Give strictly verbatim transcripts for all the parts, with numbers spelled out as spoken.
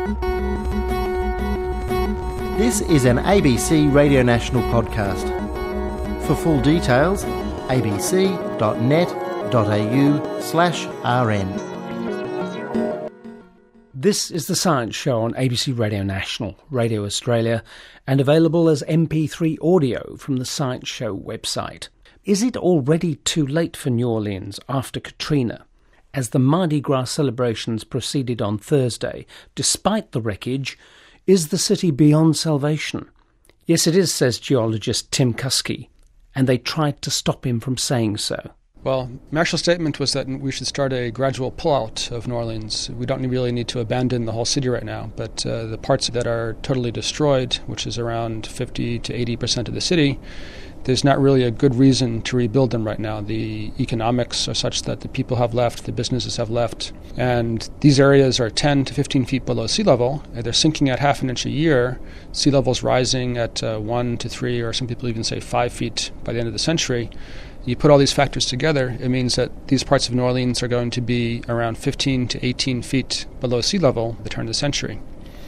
This is an A B C Radio National podcast. For full details, abc.net.au slash rn. This is The Science Show on A B C Radio National, Radio Australia, and available as M P three audio from the Science Show website. Is it already too late for New Orleans after Katrina? As the Mardi Gras celebrations proceeded on Thursday, despite the wreckage, is the city beyond salvation? Yes, it is, says geologist Tim Kuski, and they tried to stop him from saying so. Well, Marshall's statement was that we should start a gradual pullout of New Orleans. We don't really need to abandon the whole city right now, but uh, the parts that are totally destroyed, which is around fifty to eighty percent of the city, there's not really a good reason to rebuild them right now. The economics are such that the people have left, the businesses have left, and these areas are ten to fifteen feet below sea level. They're sinking at half an inch a year. Sea level's rising at uh, one to three, or some people even say five feet by the end of the century. You put all these factors together, it means that these parts of New Orleans are going to be around fifteen to eighteen feet below sea level at the turn of the century.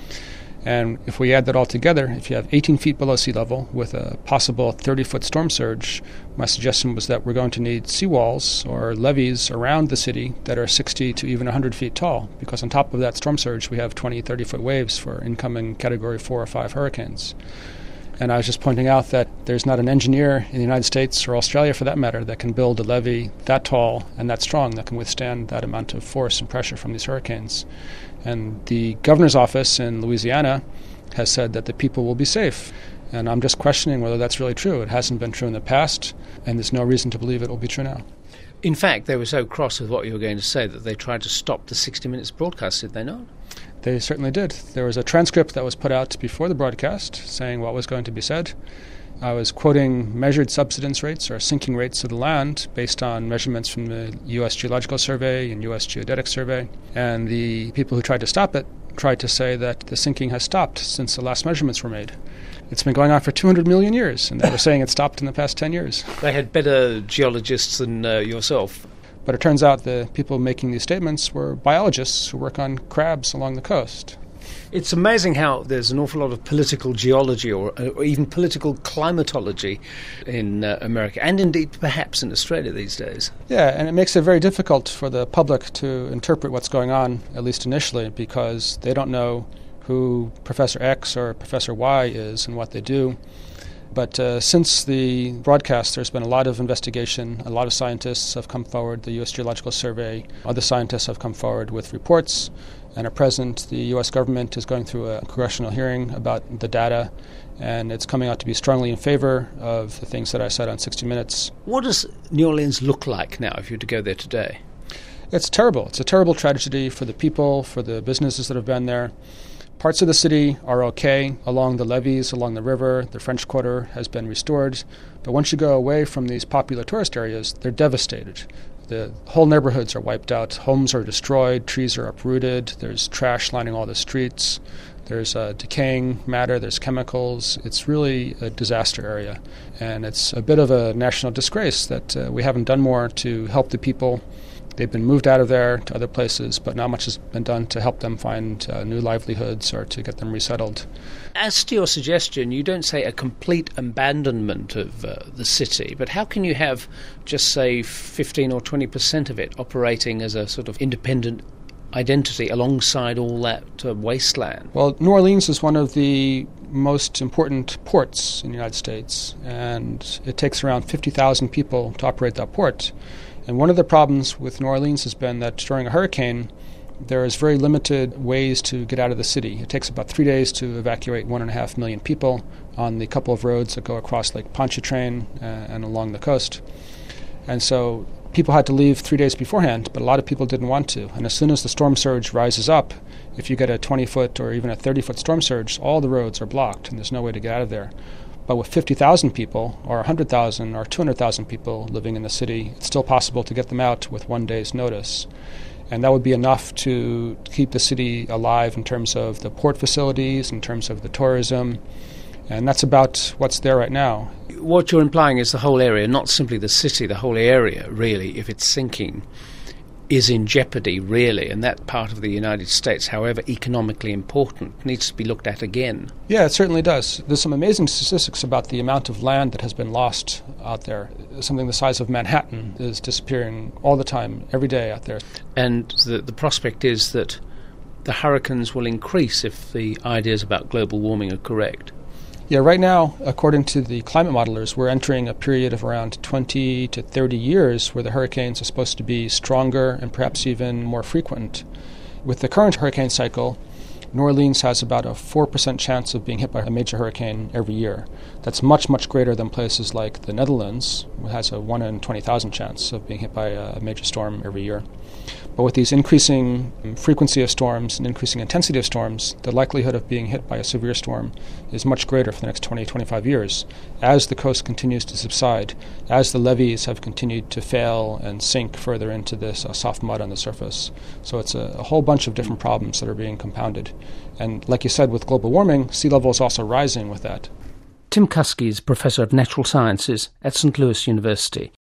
And if we add that all together, if you have eighteen feet below sea level with a possible thirty-foot storm surge, my suggestion was that we're going to need seawalls or levees around the city that are sixty to even one hundred feet tall, because on top of that storm surge, we have twenty, thirty-foot waves for incoming Category four or five hurricanes. And I was just pointing out that there's not an engineer in the United States or Australia, for that matter, that can build a levee that tall and that strong that can withstand that amount of force and pressure from these hurricanes. And the governor's office in Louisiana has said that the people will be safe. And I'm just questioning whether that's really true. It hasn't been true in the past, and there's no reason to believe it will be true now. In fact, they were so cross with what you were going to say that they tried to stop the sixty minutes broadcast, did they not? They certainly did. There was a transcript that was put out before the broadcast saying what was going to be said. I was quoting measured subsidence rates or sinking rates of the land based on measurements from the U S Geological Survey and U S Geodetic Survey. And the people who tried to stop it tried to say that the sinking has stopped since the last measurements were made. It's been going on for two hundred million years, and they were saying it stopped in the past ten years. They had better geologists than uh, yourself. But it turns out the people making these statements were biologists who work on crabs along the coast. It's amazing how there's an awful lot of political geology or, or even political climatology in uh, America, and indeed perhaps in Australia these days. Yeah, and it makes it very difficult for the public to interpret what's going on, at least initially, because they don't know who Professor X or Professor Y is and what they do. But uh, since the broadcast, there's been a lot of investigation. A lot of scientists have come forward, the U S Geological Survey. Other scientists have come forward with reports. And at present, the U S government is going through a congressional hearing about the data. And it's coming out to be strongly in favor of the things that I said on sixty minutes. What does New Orleans look like now if you were to go there today? It's terrible. It's a terrible tragedy for the people, for the businesses that have been there. Parts of the city are okay along the levees, along the river. The French Quarter has been restored. But once you go away from these popular tourist areas, they're devastated. The whole neighborhoods are wiped out. Homes are destroyed. Trees are uprooted. There's trash lining all the streets. There's uh, decaying matter. There's chemicals. It's really a disaster area. And it's a bit of a national disgrace that uh, we haven't done more to help the people. They've been moved out of there to other places, but not much has been done to help them find uh, new livelihoods or to get them resettled. As to your suggestion, you don't say a complete abandonment of uh, the city, but how can you have just, say, fifteen or twenty percent of it operating as a sort of independent identity alongside all that uh, wasteland? Well, New Orleans is one of the most important ports in the United States, and it takes around fifty thousand people to operate that port. And one of the problems with New Orleans has been that during a hurricane, there is very limited ways to get out of the city. It takes about three days to evacuate one and a half million people on the couple of roads that go across Lake Pontchartrain uh, and along the coast. And so people had to leave three days beforehand, but a lot of people didn't want to. And as soon as the storm surge rises up, if you get a twenty-foot or even a thirty-foot storm surge, all the roads are blocked and there's no way to get out of there. But with fifty thousand people, or one hundred thousand, or two hundred thousand people living in the city, it's still possible to get them out with one day's notice. And that would be enough to keep the city alive in terms of the port facilities, in terms of the tourism. And that's about what's there right now. What you're implying is the whole area, not simply the city, the whole area, really, if it's sinking, is in jeopardy, really, and that part of the United States, however economically important, needs to be looked at again. Yeah, it certainly does. There's some amazing statistics about the amount of land that has been lost out there. Something the size of Manhattan is disappearing all the time, every day out there. And the, the prospect is that the hurricanes will increase if the ideas about global warming are correct. Yeah, right now, according to the climate modelers, we're entering a period of around twenty to thirty years where the hurricanes are supposed to be stronger and perhaps even more frequent. With the current hurricane cycle, New Orleans has about a four percent chance of being hit by a major hurricane every year. That's much, much greater than places like the Netherlands, which has a one in twenty thousand chance of being hit by a major storm every year. But with these increasing frequency of storms and increasing intensity of storms, the likelihood of being hit by a severe storm is much greater for the next twenty to twenty-five years. As the coast continues to subside, as the levees have continued to fail and sink further into this uh, soft mud on the surface. So it's a, a whole bunch of different problems that are being compounded. And like you said, with global warming, sea level is also rising with that. Tim Kuski is Professor of Natural Sciences at Saint Louis University.